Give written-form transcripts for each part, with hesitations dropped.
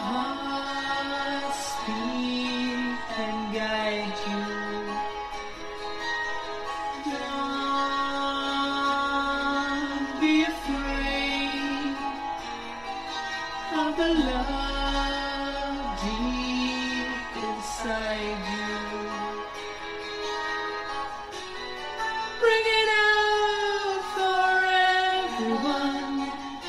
heart speak and guide you. Don't be afraid of the love deep inside you. Bring it out for everyone.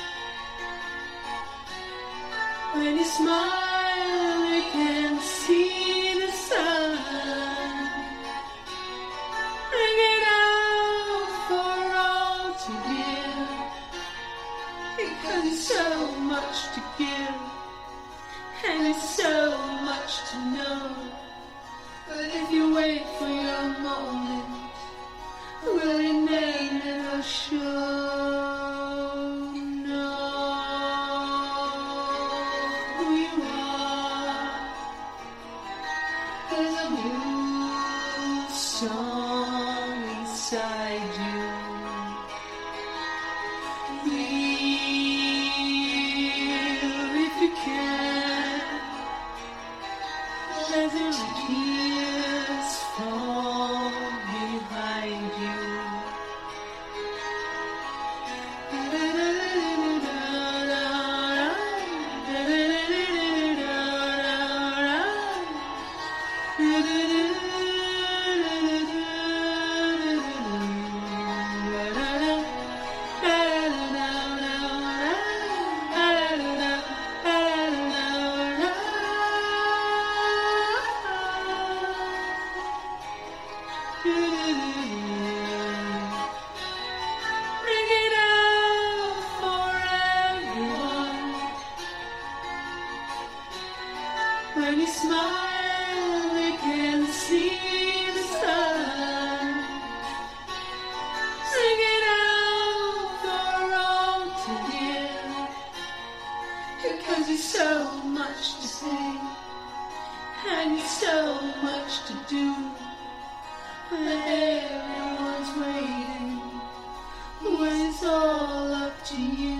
When you smile, you can see the sun. Bring it out for all to hear, because it's so much to give, and it's so much to know. But if you wait for your moment, will you never show? There's a new song inside you. Feel if you can, as the tears fall behind you. Bring it out for everyone. When you smile, you can see the sun. Sing it out for all to hear, because there's so much to say, and so much to do. When everyone's waiting, when it's all up to you.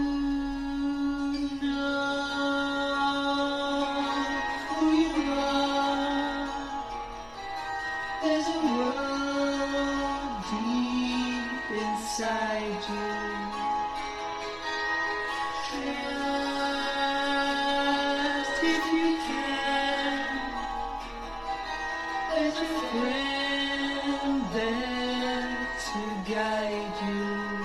There's a world deep inside you. Just if you can, there's a friend there to guide you.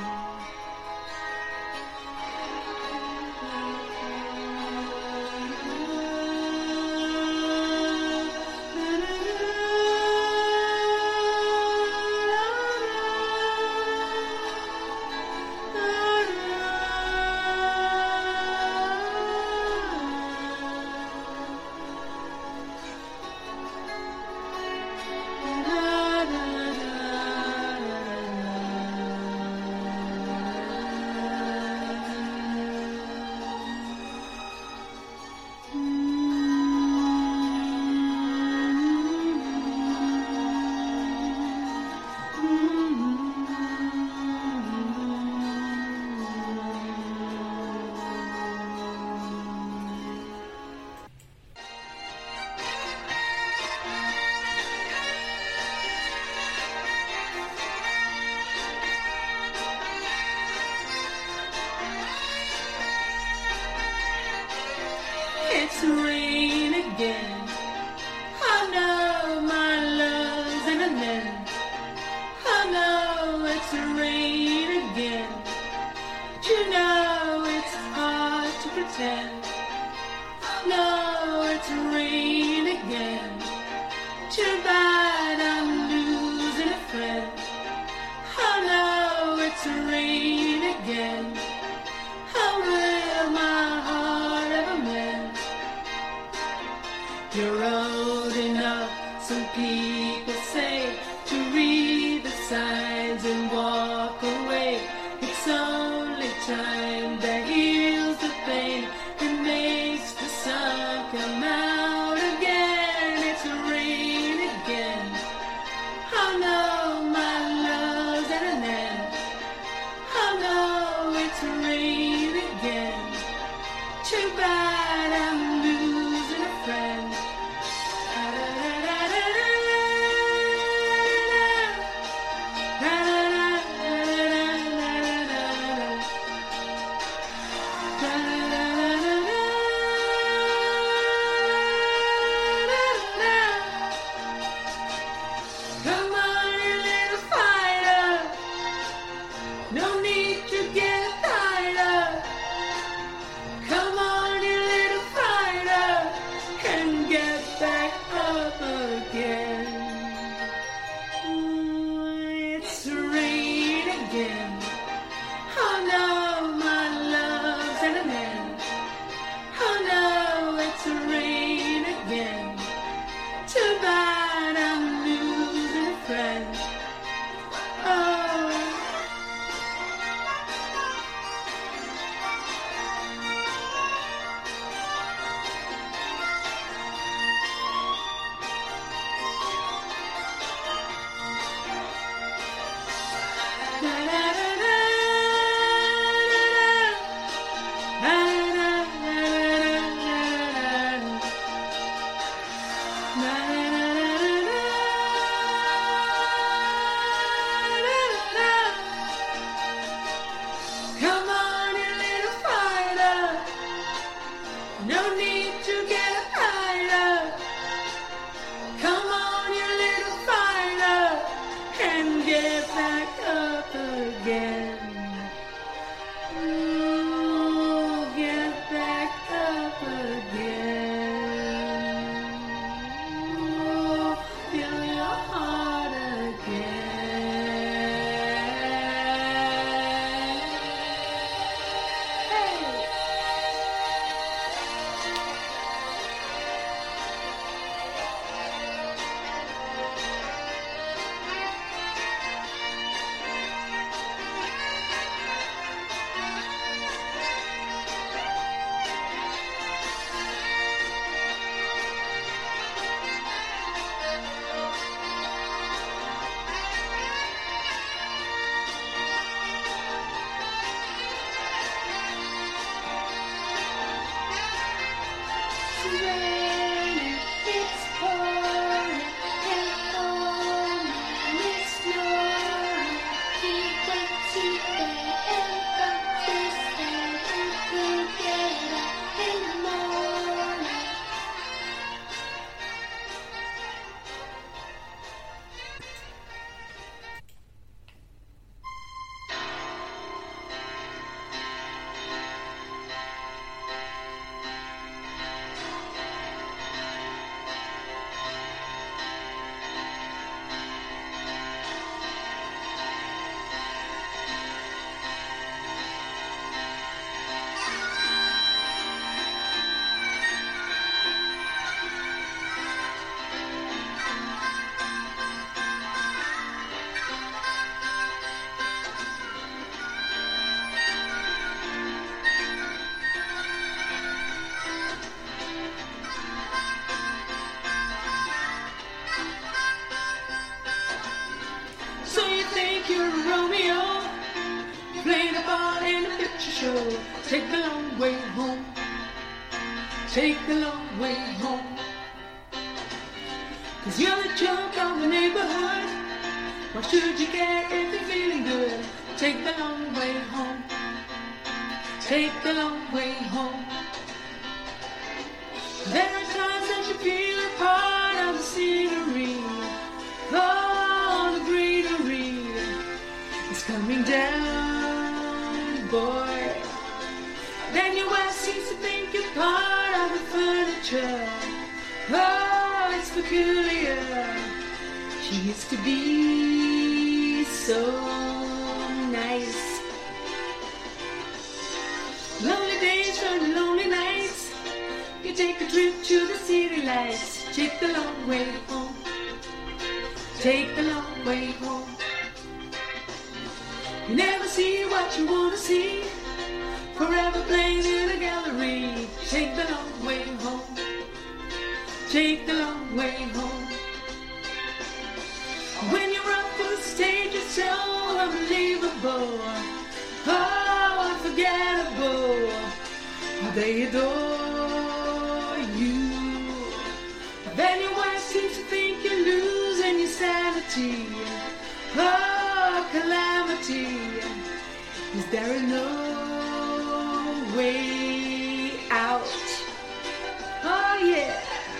It's rain again. Oh no, my love's in an end. Oh no, it's rain again. You know it's hard to pretend. Oh no, it's rain again. Too bad I'm losing a friend. Oh no, it's rain again. How will my heart ever mend? You're old enough, some people say, to read the signs and walk away. It's only time that heals the pain and makes the sun come out again. It's rain again. Oh no, my love's at an end. Oh no, it's rain again. Too bad I'm losing show. Take the long way home. Take the long way home. 'Cause you're the joke of the neighborhood. Why should you care if you're feeling good? Take the long way home. Take the long way home. There are times that you feel a part of the scenery. Oh, the greenery is coming down, boy. Then your wife seems to think you're part of the furniture. Oh, it's peculiar. She used to be so nice. Lonely days turn to lonely nights. You take a trip to the city lights. Take the long way home. Take the long way home. You never see what you want to see. Forever playing in a gallery. Take the long way home. Take the long way home. When you're up on the stage, it's so unbelievable. Oh, unforgettable. They adore you. Then your wife seems to think you're losing your sanity. Oh, calamity. Is there no way out? Oh, yeah.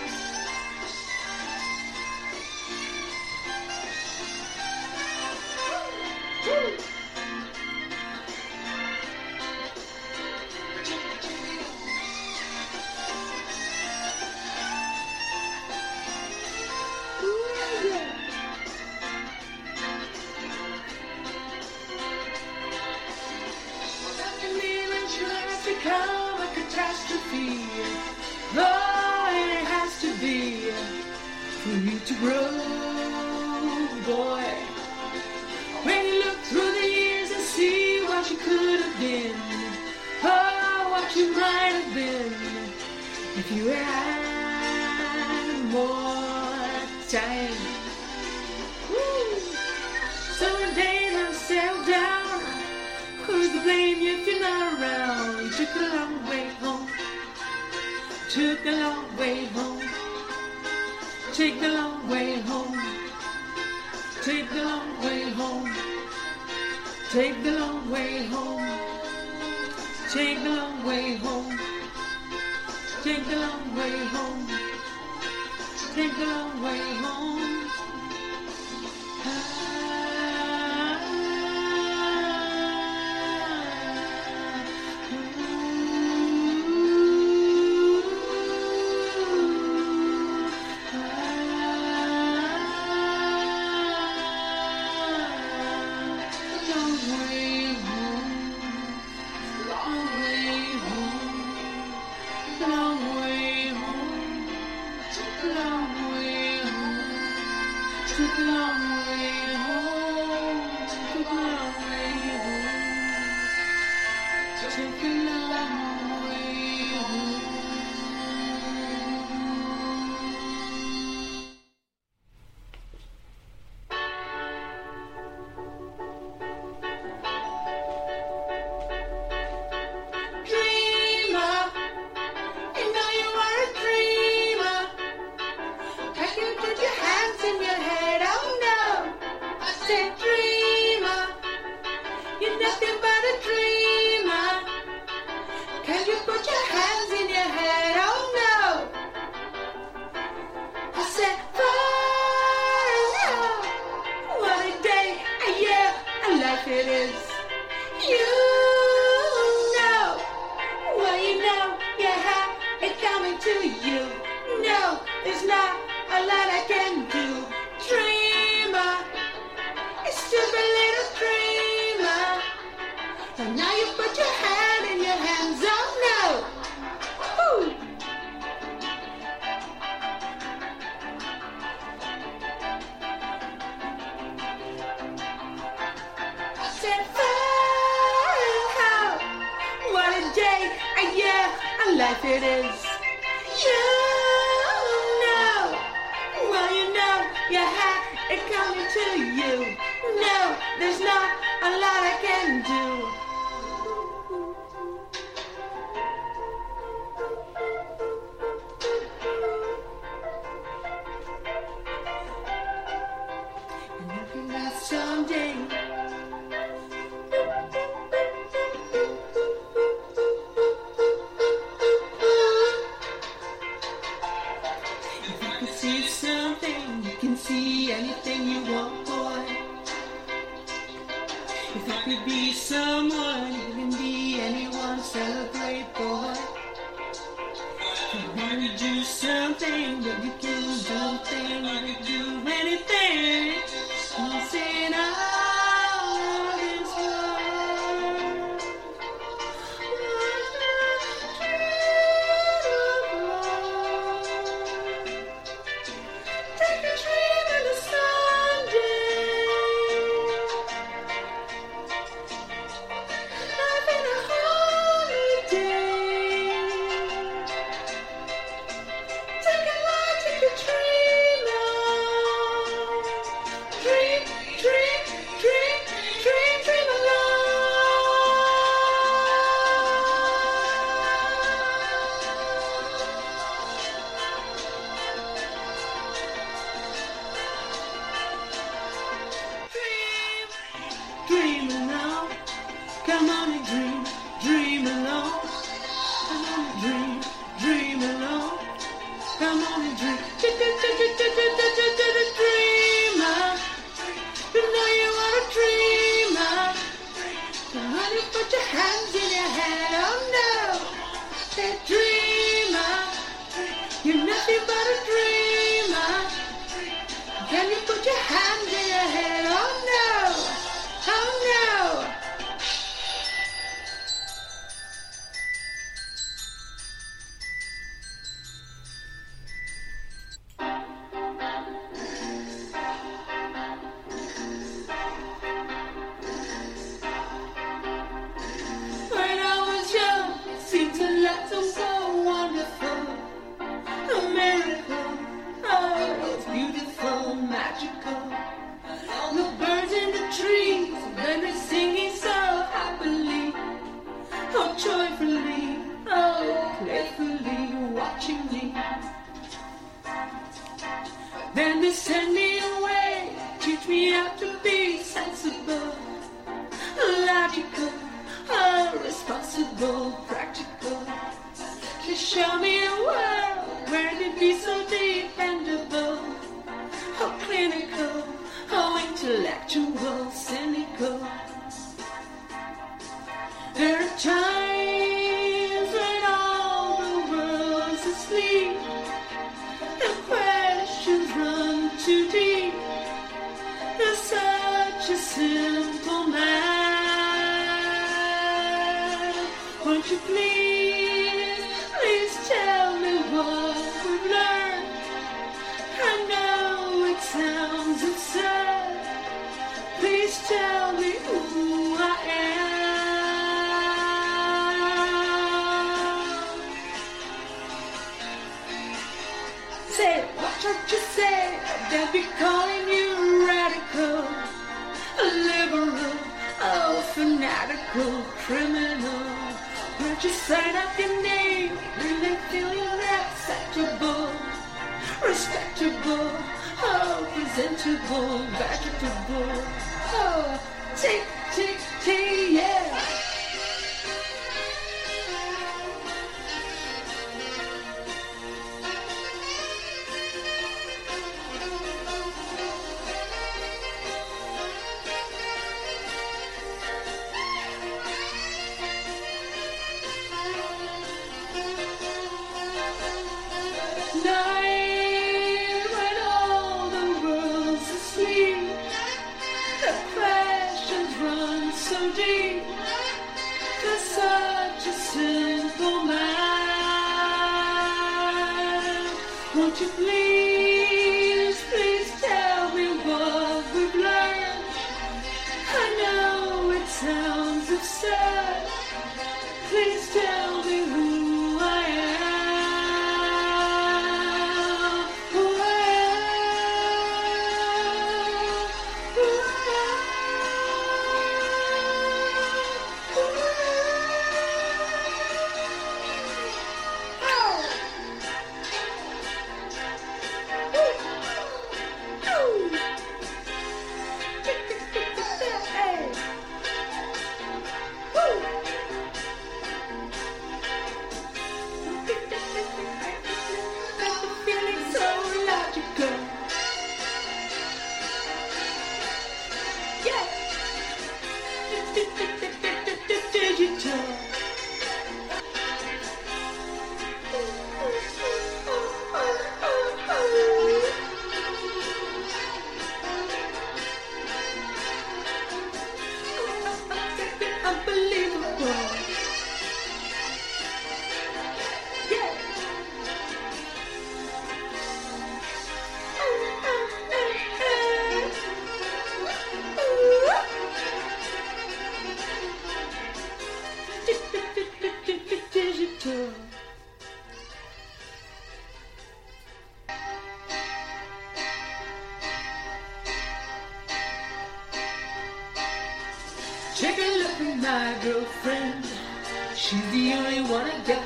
Become a catastrophe. Oh, it has to be for you to grow, boy. When you look through the years and see what you could have been, oh, what you might have been if you had more time. Woo. So one day now settle down. Who's to blame if you're not around? Took the long way home. Took the long way home. Take the long way home. Take the long way home. Take the long way home. Take the long way home. Take the long way home. Take the long way home. Life it is. You know, well you know you had it coming to you. No, there's not a lot I can do. do something, but you can do something, you can do anything. You said all this world. Take a dream in the Sunday. Life in a holiday. Take a life, take a dream on. Dream, dream, dream, dream, dream alone. Dream alone. Come on and dream alone. Come on and dream alone. Come on and dream. Dreamer. You know you are a dreamer. Come on and put your hands in your head. Oh no. Say dreamer. You're nothing but a dreamer. Can you put your hands in your head? Oh no. Oh no. When I was young, it seemed to let them go wonderful, a miracle, oh, it's beautiful, magical. The birds in the trees, when they're singing so happily, oh, joyfully, oh, playfully, watching me. Then they send me away, teach me how to be sensible, logical, oh, responsible, practical. To show me a world where they'd be so dependable, oh, clinical, oh, intellectual, cynical. There are times when all the world's asleep, and questions run too deep. You're such a simple man. Won't you please, please tell me what we've learned? I know it sounds absurd. Please tell me who I am. Say, watch what you say. They'll be calling you radical, liberal, oh, fanatical, criminal. Where'd you sign up your name? Really feeling acceptable, respectable, oh, presentable, vegetable, oh, tick, tick, tick, yeah. Night when all the world's asleep, the questions run so deep. For such a simple man, won't you please, please tell me what we've learned? I know it sounds absurd. Please tell me who I am. my girlfriend. She's the only one I got.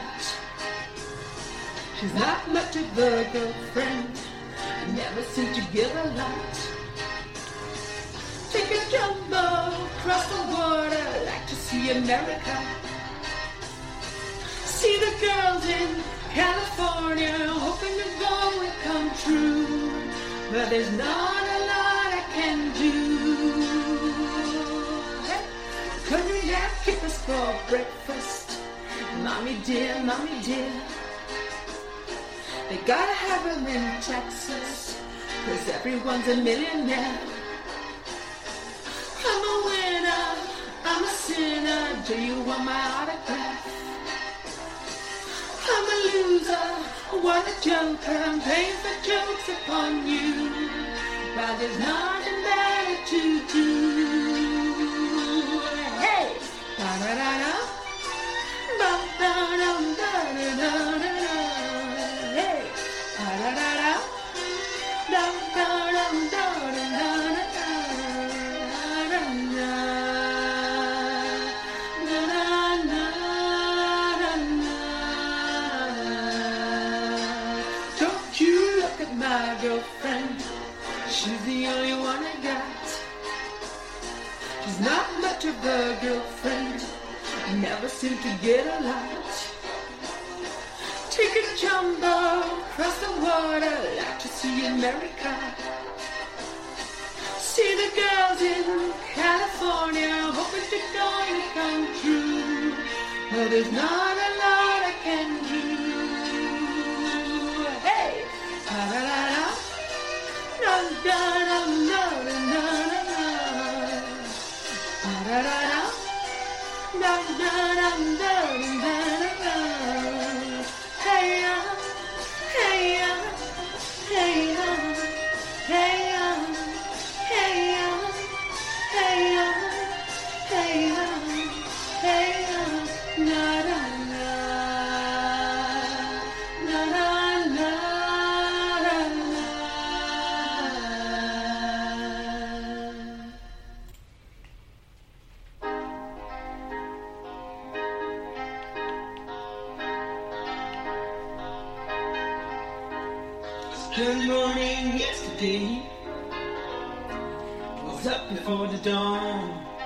She's not much of a girlfriend. I never seem to give a lot. Take a jumbo across the water, like to see America. See the girls in California, hoping the goal will come true. But there's not a lot I can do. Hey, could we have kippers for breakfast? Mommy dear, they gotta have them in Texas, 'cause everyone's a millionaire. I'm a winner, I'm a sinner, do you want my autograph? I'm a loser, what a joker, I'm paying for jokes upon you, but there's nothing better to do. Hey! Da-da-da-da, ba-da-dum-da-da-da-da-da. Hey! Da-da-da-da, da-da-dum-da-da-da-da-da. My girlfriend, she's the only one I got. She's not much of a girlfriend, I never seem to get a lot. Take a jumbo across the water, like to see America. See the girls in California, hoping to going come true. But there's not a lot I can do. Hey! Da-da-da-da, da-da-dum-da-da-da-da-da. Da-da-da-da, da-da-dum-da-da-da-da. Hey-ya, hey-ya, hey-ya, hey-ya, hey-ya, hey-ya, hey-ya, hey-ya, na-da-da, na-da-da. Good morning yesterday, was up before the dawn.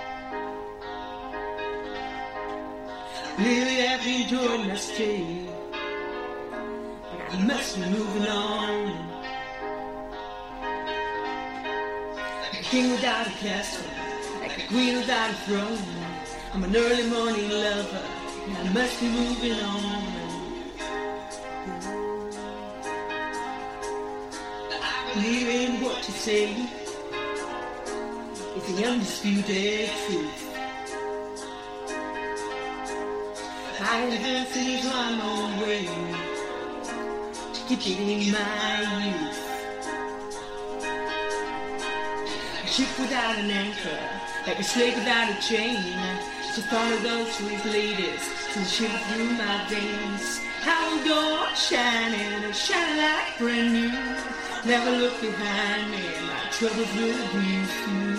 Really have enjoyed my stay, but I must be moving on. Like a king without a castle, like a queen without a throne. I'm an early morning lover, and I must be moving on. Believe in what you say, it's the undisputed truth. I have things on my own way to keep getting my youth. A ship without an anchor, like a slave without a chain, to follow those sweet ladies to shiver through my veins. How I'm going shining, shining like brand new. Never look behind me, my troubles will be few.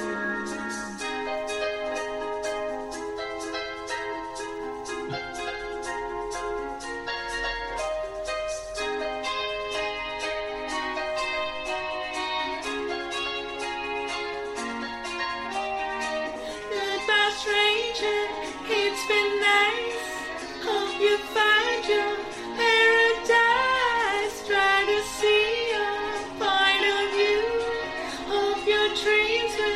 Goodbye, stranger, it's been nice. Hope you find your paradise. Try to see your point of view. Hope your dreams will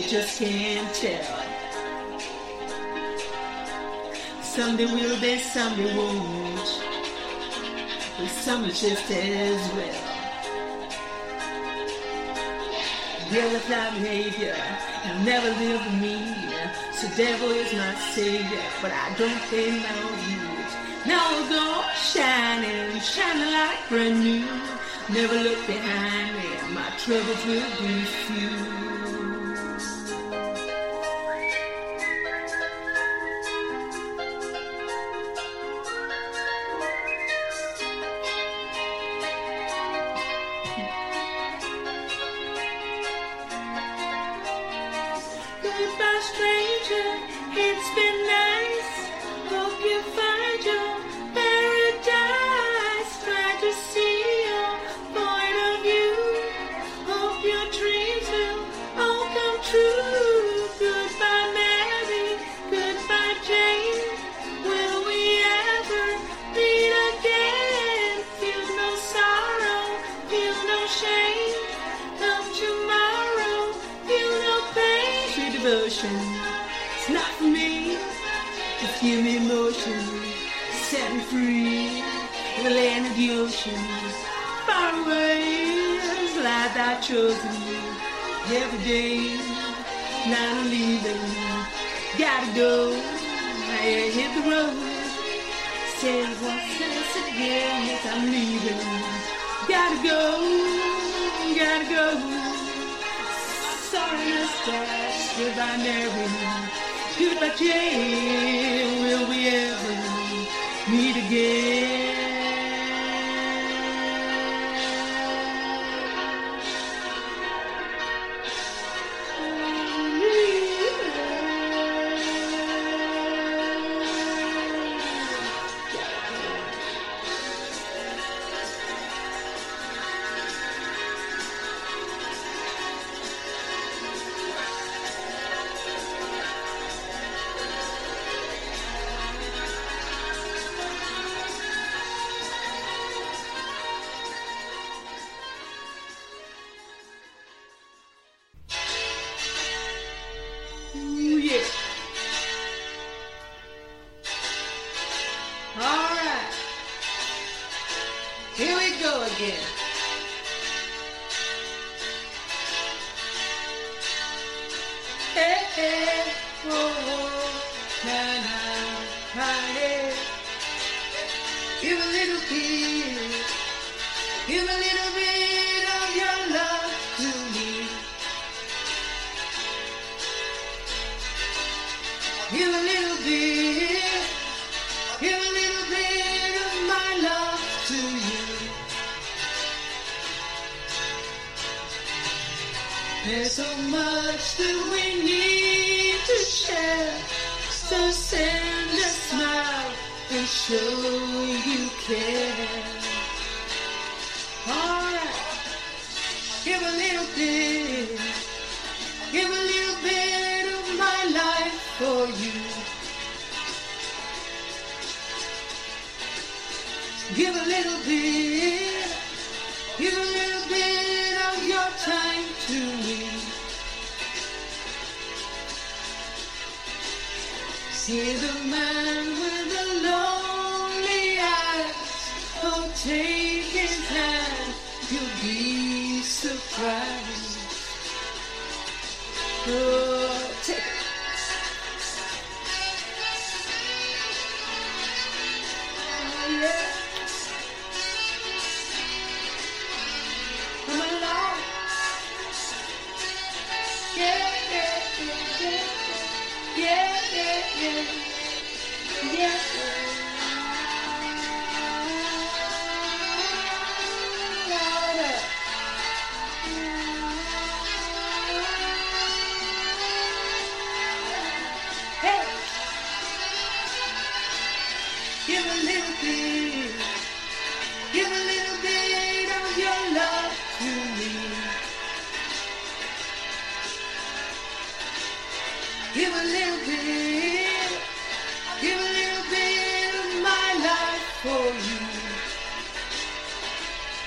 you just can't tell. Someday will be, someday won't. But some is just as well. Devil is my behavior, and never live with me. So devil is my savior, but I don't pay no heed. Now we'll go shining, shining like brand new. Never look behind me, my troubles will be few. Goodbye, stranger, it's been nice. Hope you find your paradise. Glad to see your point of view. Hope your dreams will all come true. Goodbye, Mary, goodbye, Jane. Will we ever meet again? Feel no sorrow, feel no shame. Come tomorrow, feel no pain. True devotion, it's not for me. Just give me motion, set me free. In the land of the ocean, far away, is the life I've chosen. Every day, not a leaving, gotta go. I hit the road, say once else again, yes I'm leaving. Gotta go, gotta go. Sorry, mustache, goodbye, Mary. Goodbye, Jane. Will we ever meet again? Yeah. All right. Here we go again. Hey, hey, oh, oh, na, na, hey. Give a little bit, give a little bit of your love to me. Give a little bit, give a little bit of my love to you. There's so much that we need to share, so send a smile and show you care. Alright, give a little bit, give a little bit of my life for you. Give a little bit, give a little bit of your time to me. See the man with the lonely eyes, oh take his hand, you'll be surprised. Oh, take it. Oh, yeah. Come along. Yeah, yeah, yeah, yeah. Yeah, yeah, yeah. Yeah. Louder. Hey. Give a little bit. Give a little bit of your love to me. Give a little bit, give a little bit of my life for you.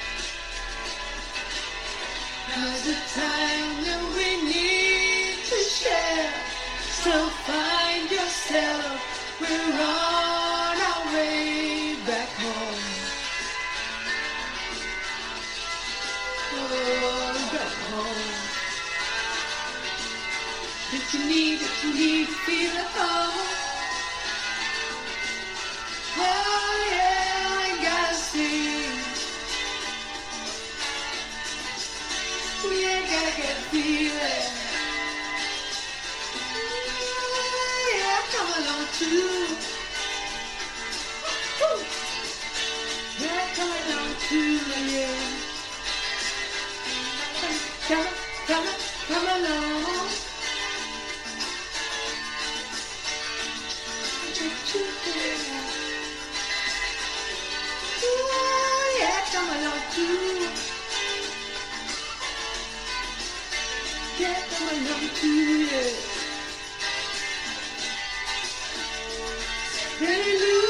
Now's the time that we need to there. So find yourself, we're on our way back home. Oh, back home. That you need to feel at home. Oh yeah, I gotta sing. We ain't gotta get feeling. Oh yeah, come along too. Woo. Yeah, come along too, yeah. Come along. Ooh, yeah, come along too. Yeah, come along too, yeah. Hallelujah.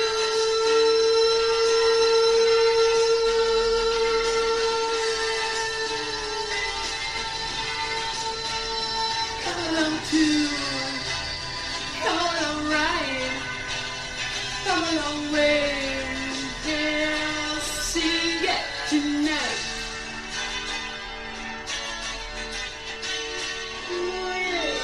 Come along too. Come along right. Come a long way, yeah, sing it tonight. Oh, yeah.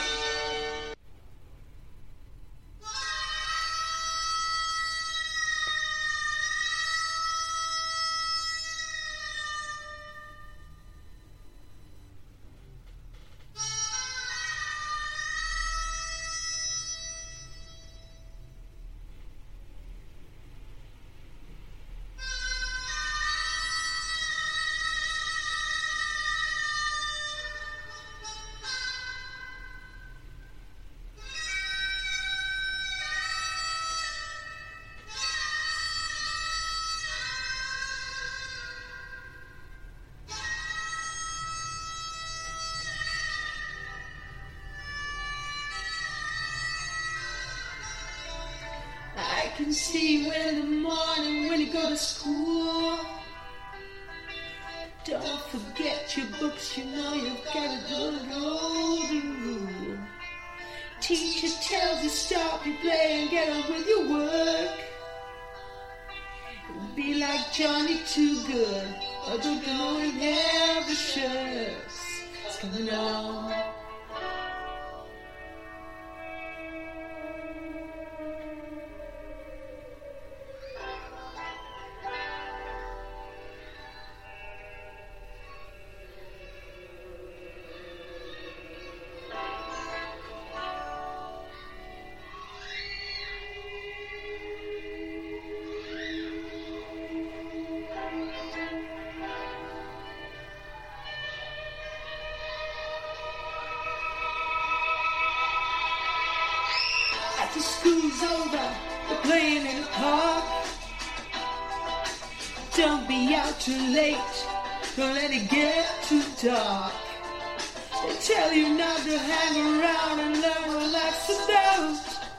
I can see when in the morning when you go to school. Don't forget your books, you know you've got a good golden rule. Teacher tells you stop your play and get on with your work. Be like Johnny Too Good, or don't you know him have the shirts. It's coming on. After school's over, they're playing in the park. Don't be out too late, don't let it get too dark. They tell you not to hang around and learn what life's about.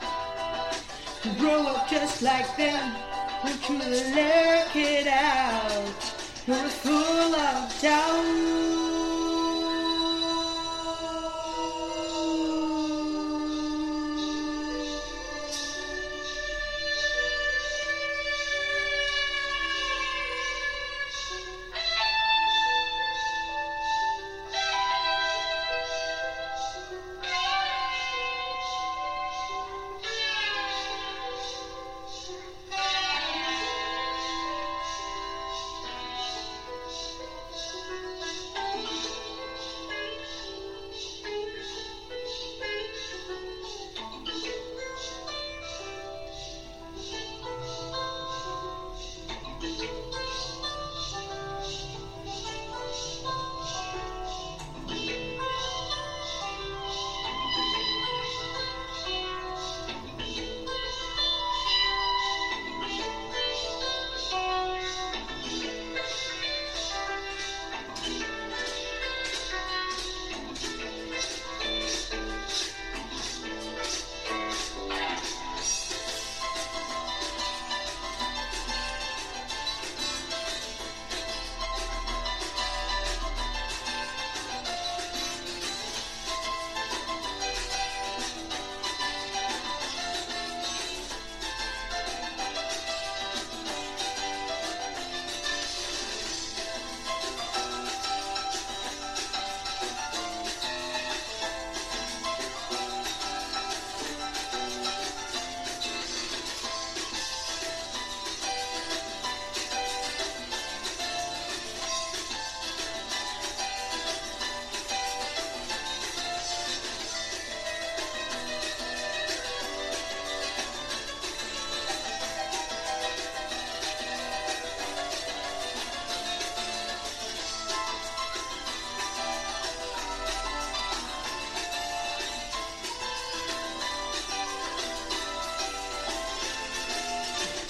Grow up just like them, don't you lurk it out. You're full of doubt.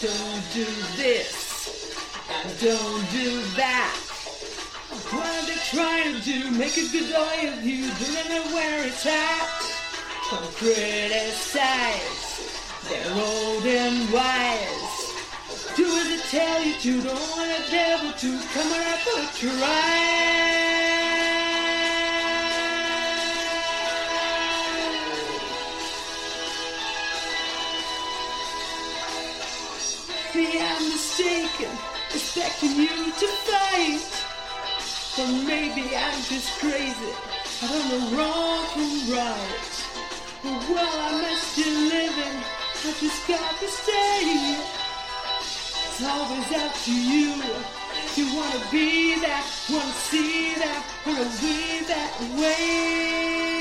don't do this, and don't do that. What are they trying to do? Make a good eye of you, don't know where it's at. Don't criticize, they're old and wise. Do as they tell you to, don't want a devil to come and put your See, I'm mistaken, expecting you to fight. Or maybe I'm just crazy, I don't know wrong from right. But while I'm still living, I just got to stay. It's always up to you. You wanna be that, wanna see that, wanna be that way.